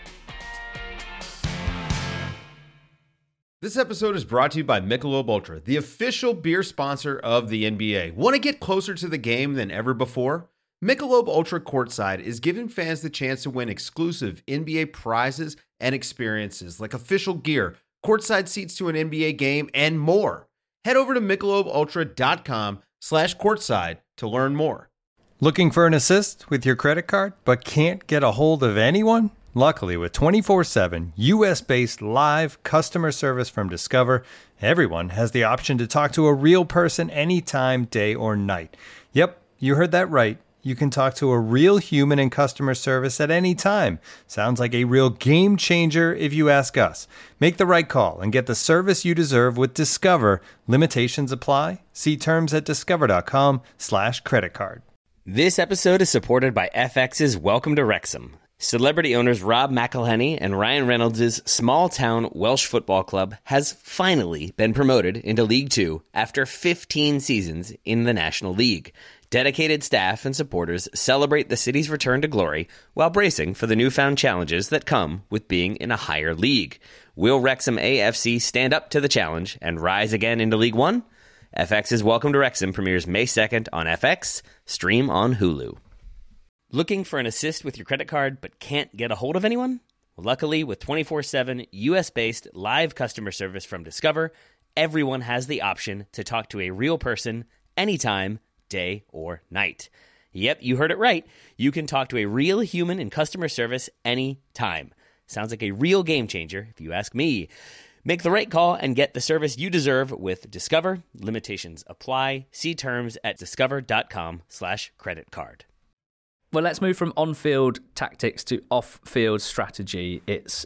This episode is brought to you by Michelob Ultra, the official beer sponsor of the N B A. Want to get closer to the game than ever before? Michelob Ultra Courtside is giving fans the chance to win exclusive N B A prizes and experiences like official gear, courtside seats to an N B A game, and more. Head over to michelobultra.com slash courtside to learn more. Looking for an assist with your credit card but can't get a hold of anyone? Luckily, with twenty-four seven U S-based live customer service from Discover, everyone has the option to talk to a real person anytime, day or night. Yep, you heard that right. You can talk to a real human in customer service at any time. Sounds like a real game changer if you ask us. Make the right call and get the service you deserve with Discover. Limitations apply. See terms at discover.com slash credit card. This episode is supported by F X's Welcome to Wrexham. Celebrity owners Rob McElhenney and Ryan Reynolds' small-town Welsh football club has finally been promoted into League Two after fifteen seasons in the National League. Dedicated staff and supporters celebrate the city's return to glory while bracing for the newfound challenges that come with being in a higher league. Will Wrexham A F C stand up to the challenge and rise again into League One? F X's Welcome to Wrexham premieres May second on F X. Stream on Hulu. Looking for an assist with your credit card but can't get a hold of anyone? Luckily, with twenty-four seven U S-based live customer service from Discover, everyone has the option to talk to a real person anytime, day or night. Yep, you heard it right. You can talk to a real human in customer service anytime. Sounds like a real game changer, if you ask me. Make the right call and get the service you deserve with Discover. Limitations apply. See terms at discover.com slash credit card. Well, let's move from on-field tactics to off-field strategy. It's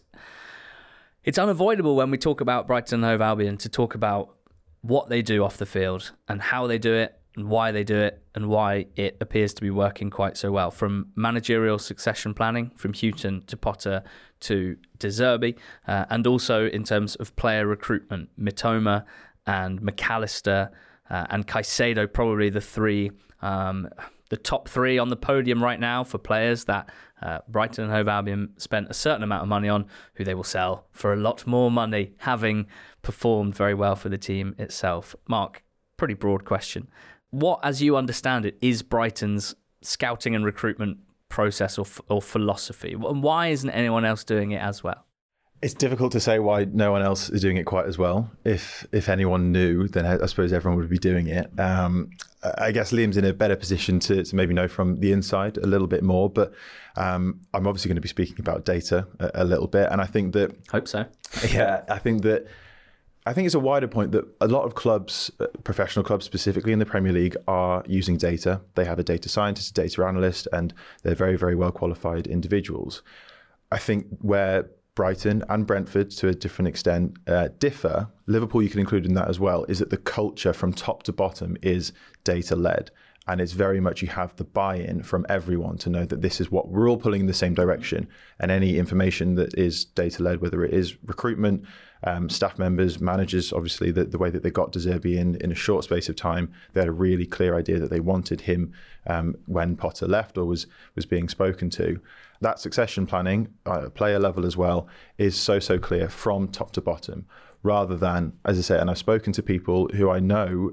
it's unavoidable when we talk about Brighton and Hove Albion to talk about what they do off the field and how they do it and why they do it and why it appears to be working quite so well. From managerial succession planning, from Houghton to Potter to De Zerbi, uh, and also in terms of player recruitment, Mitoma and McAllister uh, and Caicedo, probably the three... Um, the top three on the podium right now for players that uh, Brighton and Hove Albion spent a certain amount of money on, who they will sell for a lot more money, having performed very well for the team itself. Mark, pretty broad question. What, as you understand it, is Brighton's scouting and recruitment process or, or philosophy? And why isn't anyone else doing it as well? It's difficult to say why no one else is doing it quite as well. If if anyone knew, then I suppose everyone would be doing it. Um, I guess Liam's in a better position to, to maybe know from the inside a little bit more, but um, I'm obviously going to be speaking about data a, a little bit. And I think that... Hope so. Yeah, I think that... I think it's a wider point that a lot of clubs, professional clubs specifically in the Premier League, are using data. They have a data scientist, a data analyst, and they're very, very well qualified individuals. I think where Brighton and Brentford, to a different extent, uh, differ, Liverpool you can include in that as well, is that the culture from top to bottom is data-led. And it's very much you have the buy-in from everyone to know that this is what we're all pulling in the same direction. And any information that is data-led, whether it is recruitment, um, staff members, managers, obviously the, the way that they got De Zerbi in in a short space of time, they had a really clear idea that they wanted him um, when Potter left or was was being spoken to. That succession planning, uh, player level as well, is so, so clear from top to bottom, rather than, as I say, and I've spoken to people who I know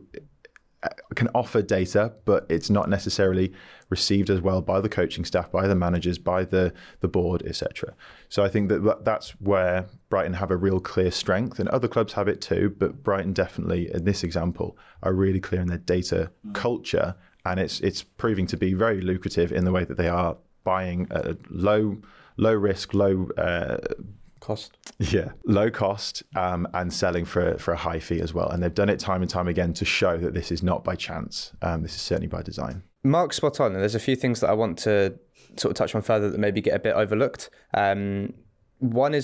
can offer data, but it's not necessarily received as well by the coaching staff, by the managers, by the the board, et cetera. So I think that that's where Brighton have a real clear strength, and other clubs have it too, but Brighton definitely, in this example, are really clear in their data mm. culture, and it's it's proving to be very lucrative in the way that they are buying at a low, low risk, low uh, cost. Yeah, low cost um, and selling for for a high fee as well. And they've done it time and time again to show that this is not by chance. Um, this is certainly by design. Mark's spot on. And there's a few things that I want to sort of touch on further that maybe get a bit overlooked. Um, one is that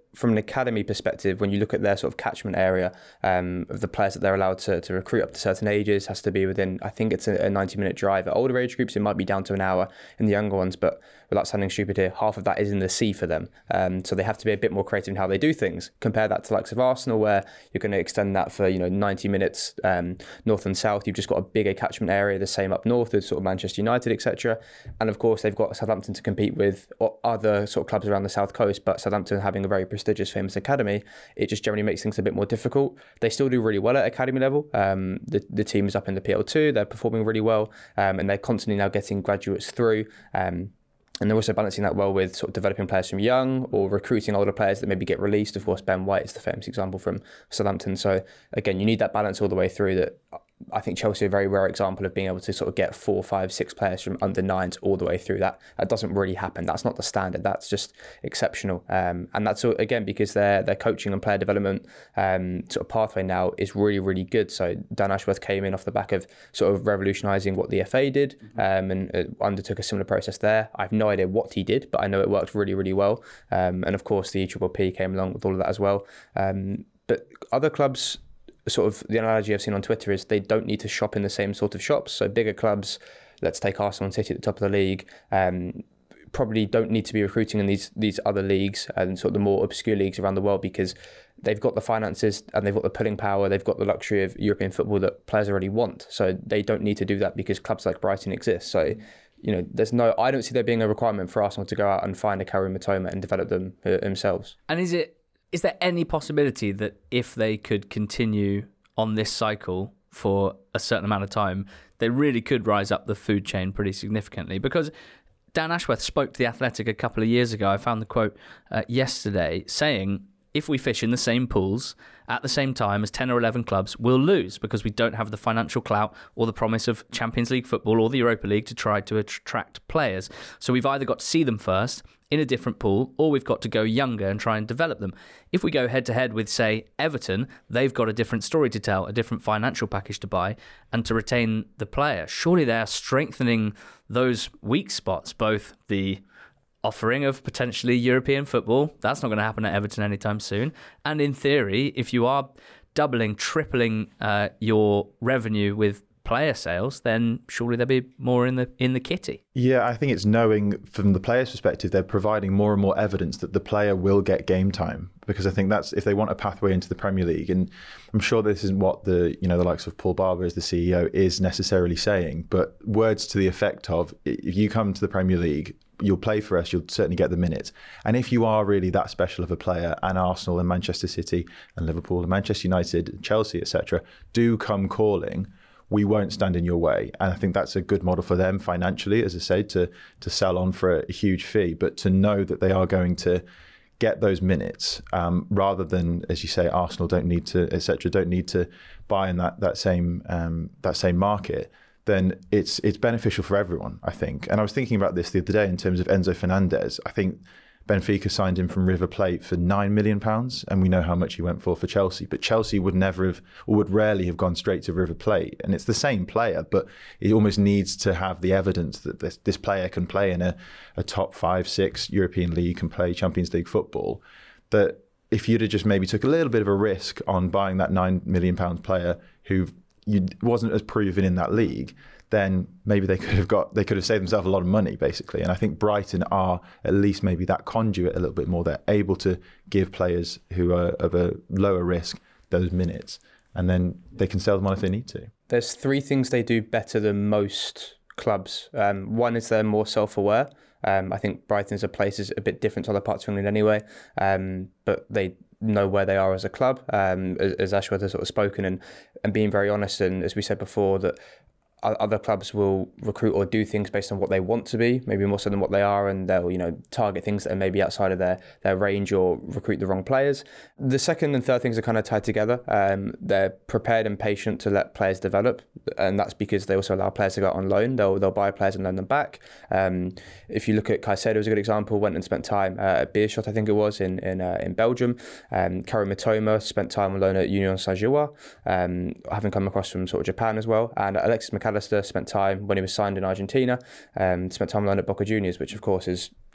from an academy perspective, when you look at their sort of catchment area um, of the players that they're allowed to, to recruit up to certain ages, has to be within, I think it's a, a ninety minute drive. At older age groups, it might be down to an hour in the younger ones, but without sounding stupid here, half of that is in the sea for them. Um, so they have to be a bit more creative in how they do things. Compare that to the likes of Arsenal, where you're going to extend that for, you know, ninety minutes um, north and south. You've just got a bigger catchment area, the same up north with sort of Manchester United, et cetera. And of course, they've got Southampton to compete with, or other sort of clubs around the south coast, but Southampton having a very prestigious, famous academy, it just generally makes things a bit more difficult. They still do really well at academy level. Um, the, the team is up in the P L two, they're performing really well, um, and they're constantly now getting graduates through. Um, And they're also balancing that well with sort of developing players from young or recruiting older players that maybe get released. Of course, Ben White is the famous example from Southampton. So again, you need that balance all the way through. That I think Chelsea are a very rare example of being able to sort of get four, five, six players from under nines all the way through. That that doesn't really happen. That's not the standard. That's just exceptional. Um, and that's again because their their coaching and player development um, sort of pathway now is really, really good. So Dan Ashworth came in off the back of sort of revolutionising what the F A did um, and uh, undertook a similar process there. I have no idea what he did, but I know it worked really, really well. Um, and of course, the E P P came along with all of that as well. Um, but other clubs, sort of the analogy I've seen on Twitter is they don't need to shop in the same sort of shops. So bigger clubs, let's take Arsenal and City at the top of the league, um, probably don't need to be recruiting in these these other leagues and sort of the more obscure leagues around the world, because they've got the finances and they've got the pulling power, they've got the luxury of European football that players already want. So they don't need to do that because clubs like Brighton exist. So, you know, there's no, I don't see there being a requirement for Arsenal to go out and find a Karim Mitoma and develop them uh, themselves. And is it is there any possibility that if they could continue on this cycle for a certain amount of time, they really could rise up the food chain pretty significantly? Because Dan Ashworth spoke to The Athletic a couple of years ago. I found the quote uh, yesterday saying, if we fish in the same pools at the same time as ten or eleven clubs, we'll lose because we don't have the financial clout or the promise of Champions League football or the Europa League to try to attract players. So we've either got to see them first in a different pool, or we've got to go younger and try and develop them. If we go head to head with, say, Everton, they've got a different story to tell, a different financial package to buy, and to retain the player. Surely they are strengthening those weak spots, both the offering of potentially European football. That's not going to happen at Everton anytime soon. And in theory, if you are doubling, tripling uh, your revenue with player sales, then surely there'll be more in the in the kitty. Yeah, I think it's knowing from the player's perspective, they're providing more and more evidence that the player will get game time, because I think that's if they want a pathway into the Premier League. And I'm sure this isn't what the you know the likes of Paul Barber as the C E O is necessarily saying, but words to the effect of, if you come to the Premier League, you'll play for us, you'll certainly get the minutes. And if you are really that special of a player, and Arsenal and Manchester City and Liverpool and Manchester United, Chelsea, et cetera, do come calling, we won't stand in your way. And I think that's a good model for them financially, as I say, to to sell on for a huge fee, but to know that they are going to get those minutes, um, rather than, as you say, Arsenal don't need to, et cetera, don't need to buy in that that same um, that same market. Then it's it's beneficial for everyone, I think. And I was thinking about this the other day in terms of Enzo Fernandez. I think Benfica signed him from River Plate for nine million pounds, and we know how much he went for for Chelsea. But Chelsea would never have, or would rarely have gone straight to River Plate. And it's the same player, but he almost needs to have the evidence that this, this player can play in a, a top five, six European league, can play Champions League football. That if you'd have just maybe took a little bit of a risk on buying that nine million pounds player who you wasn't as proven in that league, then maybe they could have got they could have saved themselves a lot of money, basically. And I think Brighton are at least maybe that conduit a little bit more. They're able to give players who are of a lower risk those minutes, and then they can sell them on if they need to. There's three things they do better than most clubs. Um, one is they're more self-aware. Um, I think Brighton's a place is a bit different to other parts of England anyway, um, but they know where they are as a club, um, as, as Ashworth has sort of spoken, and, and being very honest. And as we said before, that other clubs will recruit or do things based on what they want to be, maybe more so than what they are, and they'll, you know, target things that are maybe outside of their, their range or recruit the wrong players. The second and third things are kind of tied together. Um, they're prepared and patient to let players develop, and that's because they also allow players to go out on loan. They'll they'll buy players and loan them back. Um, if you look at Caicedo as a good example, went and spent time uh, at Beerschot, I think it was, in in uh, in Belgium. Um, Karim Mitoma spent time on loan at Union Saint-Gilloise, um, having come across from sort of Japan as well. And Alexis McAllister spent time when he was signed in Argentina, um, spent time on loan at Boca Juniors, which of course is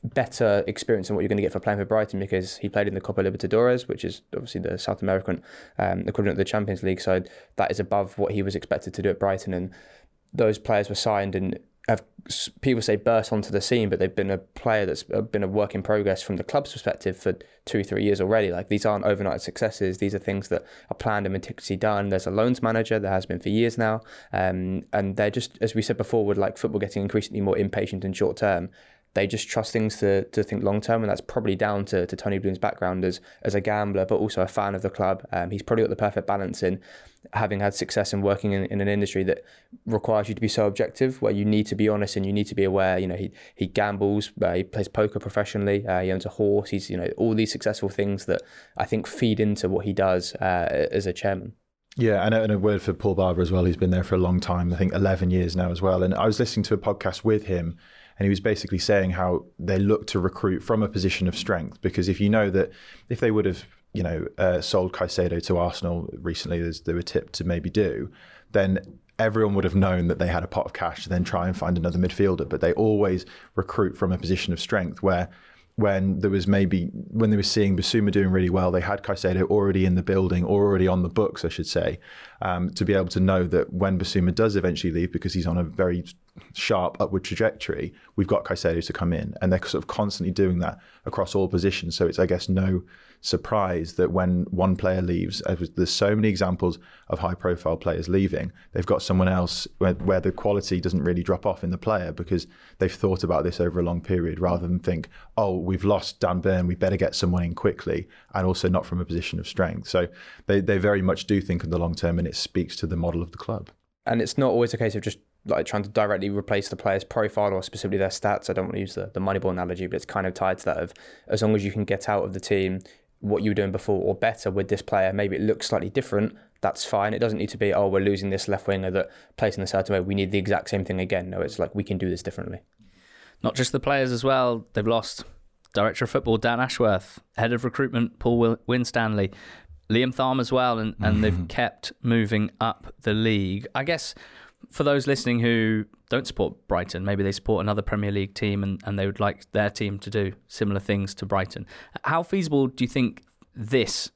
better experience than what you're going to get for playing for Brighton, because he played in the Copa Libertadores, which is obviously the South American um, equivalent of the Champions League. So that is above what he was expected to do at Brighton. And those players were signed and have, people say, burst onto the scene, but they've been a player that's been a work in progress from the club's perspective for two, three years already. Like, these aren't overnight successes. These are things that are planned and meticulously done. There's a loans manager, there has been for years now. Um, and they're just, as we said before, with like football getting increasingly more impatient and short term, they just trust things to to think long term, and that's probably down to, to Tony Bloom's background as as a gambler, but also a fan of the club. Um, he's probably got the perfect balance in having had success and working in, in an industry that requires you to be so objective, where you need to be honest and you need to be aware. You know, he he gambles, uh, he plays poker professionally, uh, he owns a horse. He's, you know, all these successful things that I think feed into what he does uh, as a chairman. Yeah, and a, and a word for Paul Barber as well. He's been there for a long time, I think eleven years now as well. And I was listening to a podcast with him, and he was basically saying how they look to recruit from a position of strength. Because if you know that if they would have, you know, uh, sold Caicedo to Arsenal recently, as they were tipped to maybe do, then everyone would have known that they had a pot of cash to then try and find another midfielder. But they always recruit from a position of strength, where when there was maybe, when they were seeing Bissouma doing really well, they had Caicedo already in the building, or already on the books, I should say, um, to be able to know that when Bissouma does eventually leave, because he's on a very sharp upward trajectory, we've got Caicedo to come in. And they're sort of constantly doing that across all positions. So it's, I guess, no surprise that when one player leaves, there's so many examples of high profile players leaving, they've got someone else where, where the quality doesn't really drop off in the player, because they've thought about this over a long period, rather than think, oh, we've lost Dan Burn, we better get someone in quickly, and also not from a position of strength. So they, they very much do think of the long term, and it speaks to the model of the club. And it's not always a case of just like trying to directly replace the player's profile or specifically their stats. I don't want to use the, the Moneyball analogy, but it's kind of tied to that of, as long as you can get out of the team what you were doing before or better with this player, maybe it looks slightly different, that's fine. It doesn't need to be, oh, we're losing this left winger that plays in a certain way, we need the exact same thing again. No, it's like, we can do this differently. Not just the players as well. They've lost Director of Football Dan Ashworth, Head of Recruitment Paul Winstanley, Liam Tharm as well, and, and mm-hmm. they've kept moving up the league. I guess for those listening who don't support Brighton, maybe they support another Premier League team and, and they would like their team to do similar things to Brighton. How feasible do you think this,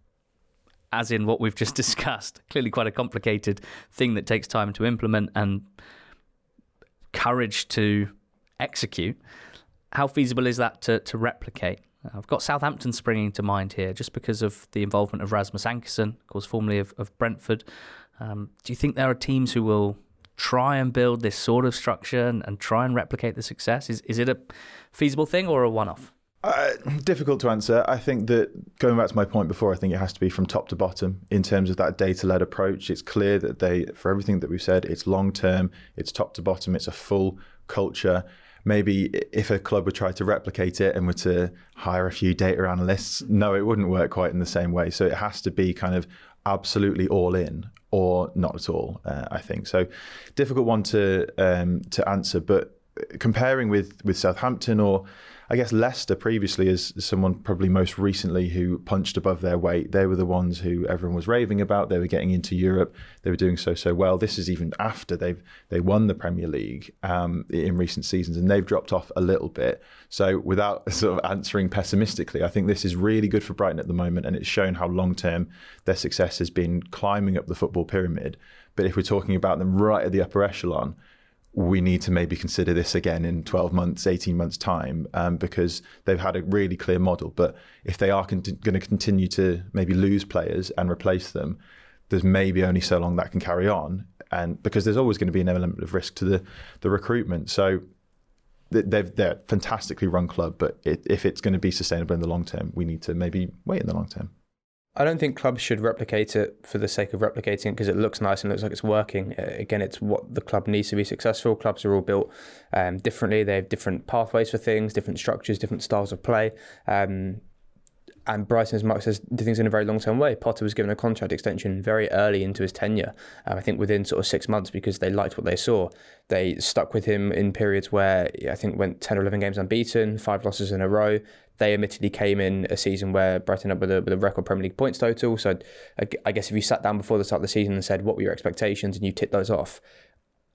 as in what we've just discussed, clearly quite a complicated thing that takes time to implement and courage to execute, how feasible is that to, to replicate? I've got Southampton springing to mind here, just because of the involvement of Rasmus Ankersen, of course, formerly of, of Brentford. Um, do you think there are teams who will try and build this sort of structure and, and try and replicate the success? Is is it a feasible thing or a one-off? Uh, difficult to answer. I think that, going back to my point before, I think it has to be from top to bottom in terms of that data-led approach. It's clear that they, for everything that we've said, it's long-term, it's top to bottom, it's a full culture. Maybe if a club would try to replicate it and were to hire a few data analysts, no, it wouldn't work quite in the same way. So it has to be kind of absolutely all in or not at all, uh, I think. So difficult one to um, to answer, but comparing with, with Southampton, or I guess Leicester previously, as someone probably most recently who punched above their weight, they were the ones who everyone was raving about. They were getting into Europe. They were doing so, so well. This is even after they've they won the Premier League um, in recent seasons, and they've dropped off a little bit. So without sort of answering pessimistically, I think this is really good for Brighton at the moment, and it's shown how long-term their success has been climbing up the football pyramid. But if we're talking about them right at the upper echelon, we need to maybe consider this again in twelve months, eighteen months time, um, because they've had a really clear model. But if they are con- going to continue to maybe lose players and replace them, there's maybe only so long that can carry on. And because there's always going to be an element of risk to the, the recruitment. So they've, they're a fantastically run club, but it, if it's going to be sustainable in the long term, we need to maybe wait in the long term. I don't think clubs should replicate it for the sake of replicating it because it looks nice and looks like it's working. Uh, again, it's what the club needs to be successful. Clubs are all built um, differently. They have different pathways for things, different structures, different styles of play. Um, and Brighton, as Mark says, do things in a very long-term way. Potter was given a contract extension very early into his tenure, um, I think within sort of six months because they liked what they saw. They stuck with him in periods where I think went ten or eleven games unbeaten, five losses in a row. They admittedly came in a season where Brighton up with a, with a record Premier League points total. So I guess if you sat down before the start of the season and said, what were your expectations, and you ticked those off,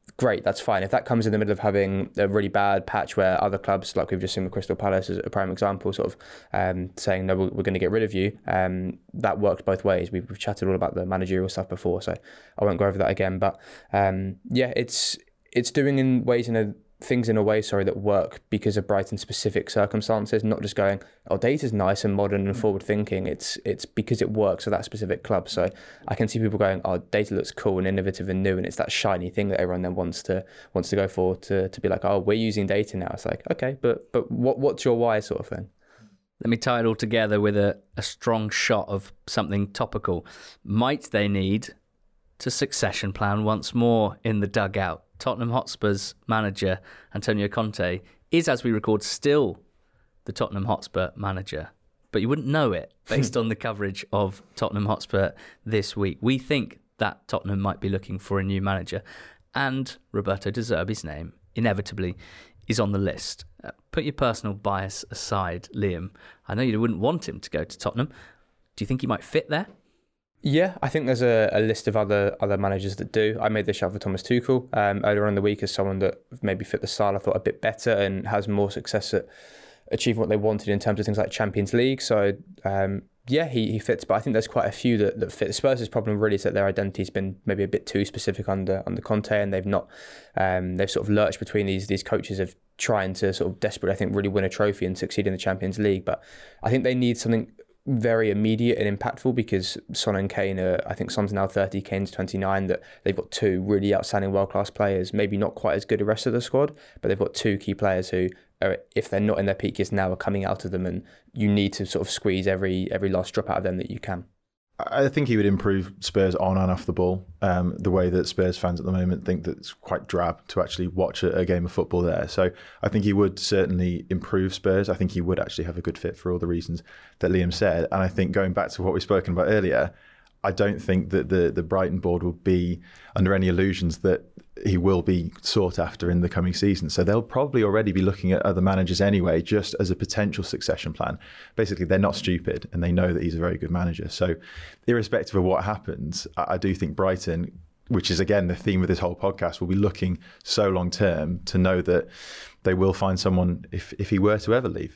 great, that's fine. If that comes in the middle of having a really bad patch where other clubs, like we've just seen with Crystal Palace as a prime example, sort of um, saying, no, we're, we're going to get rid of you, um, that worked both ways. We've, we've chatted all about the managerial stuff before, so I won't go over that again. But um, yeah, it's it's doing in ways in a things in a way, sorry, that work because of Brighton's specific circumstances, not just going, oh, data's nice and modern and forward thinking. It's it's because it works for that specific club. So I can see people going, oh, data looks cool and innovative and new, and it's that shiny thing that everyone then wants to wants to go for, to to be like, oh, we're using data now. It's like, okay, but but what what's your why sort of thing? Let me tie it all together with a, a strong shot of something topical. Might they need to succession plan once more in the dugout? Tottenham Hotspur's manager, Antonio Conte, is, as we record, still the Tottenham Hotspur manager. But you wouldn't know it based on the coverage of Tottenham Hotspur this week. We think that Tottenham might be looking for a new manager. And Roberto De Zerbi's name, inevitably, is on the list. Uh, put your personal bias aside, Liam. I know you wouldn't want him to go to Tottenham. Do you think he might fit there? Yeah, I think there's a, a list of other other managers that do. I made the shout for Thomas Tuchel um, earlier on in the week as someone that maybe fit the style I thought a bit better and has more success at achieving what they wanted in terms of things like Champions League. So um, yeah, he, he fits, but I think there's quite a few that, that fit. Spurs' problem really is that their identity's been maybe a bit too specific under under Conte, and they've not um, they've sort of lurched between these these coaches of trying to sort of desperately, I think, really win a trophy and succeed in the Champions League. But I think they need something very immediate and impactful because Son and Kane are, I think Son's now thirty, Kane's twenty-nine, that they've got two really outstanding world-class players, maybe not quite as good as the rest of the squad, but they've got two key players who are, if they're not in their peak years now, are coming out of them, and you need to sort of squeeze every every last drop out of them that you can. I think he would improve Spurs on and off the ball. Um, the way that Spurs fans at the moment think that it's quite drab to actually watch a, a game of football there. So I think he would certainly improve Spurs. I think he would actually have a good fit for all the reasons that Liam said. And I think going back to what we've spoken about earlier, I don't think that the, the Brighton board will be under any illusions that he will be sought after in the coming season. So they'll probably already be looking at other managers anyway, just as a potential succession plan. Basically, they're not stupid and they know that he's a very good manager. So irrespective of what happens, I, I do think Brighton, which is again the theme of this whole podcast, will be looking so long term to know that they will find someone if, if he were to ever leave.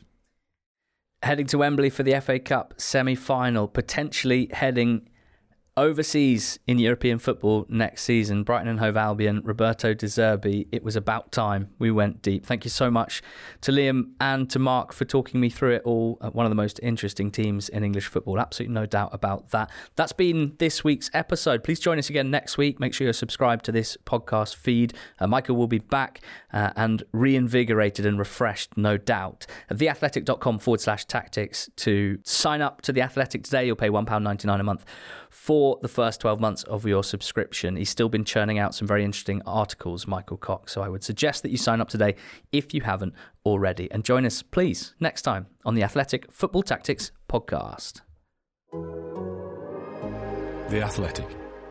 Heading to Wembley for the F A Cup semi-final, potentially heading overseas in European football next season. Brighton and Hove Albion, Roberto De Zerbi. It was about time we went deep. Thank you so much to Liam and to Mark for talking me through it all. One of the most interesting teams in English football. Absolutely no doubt about that. That's been this week's episode. Please join us again next week. Make sure you're subscribed to this podcast feed. Uh, Michael will be back uh, and reinvigorated and refreshed, no doubt. At theathletic.com forward slash tactics to sign up to The Athletic today. You'll pay one pound ninety-nine a month for the first twelve months of your subscription. He's still been churning out some very interesting articles, Michael Cox, so I would suggest that you sign up today if you haven't already. And join us, please, next time on the Athletic Football Tactics podcast. The Athletic.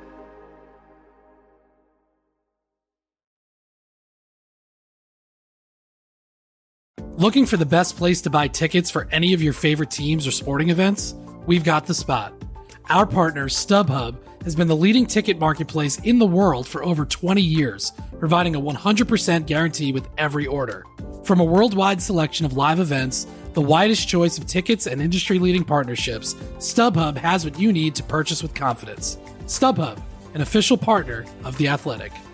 Looking for the best place to buy tickets for any of your favorite teams or sporting events? We've got the spot. Our partner, StubHub, has been the leading ticket marketplace in the world for over twenty years, providing a one hundred percent guarantee with every order. From a worldwide selection of live events, the widest choice of tickets, and industry-leading partnerships, StubHub has what you need to purchase with confidence. StubHub, an official partner of The Athletic.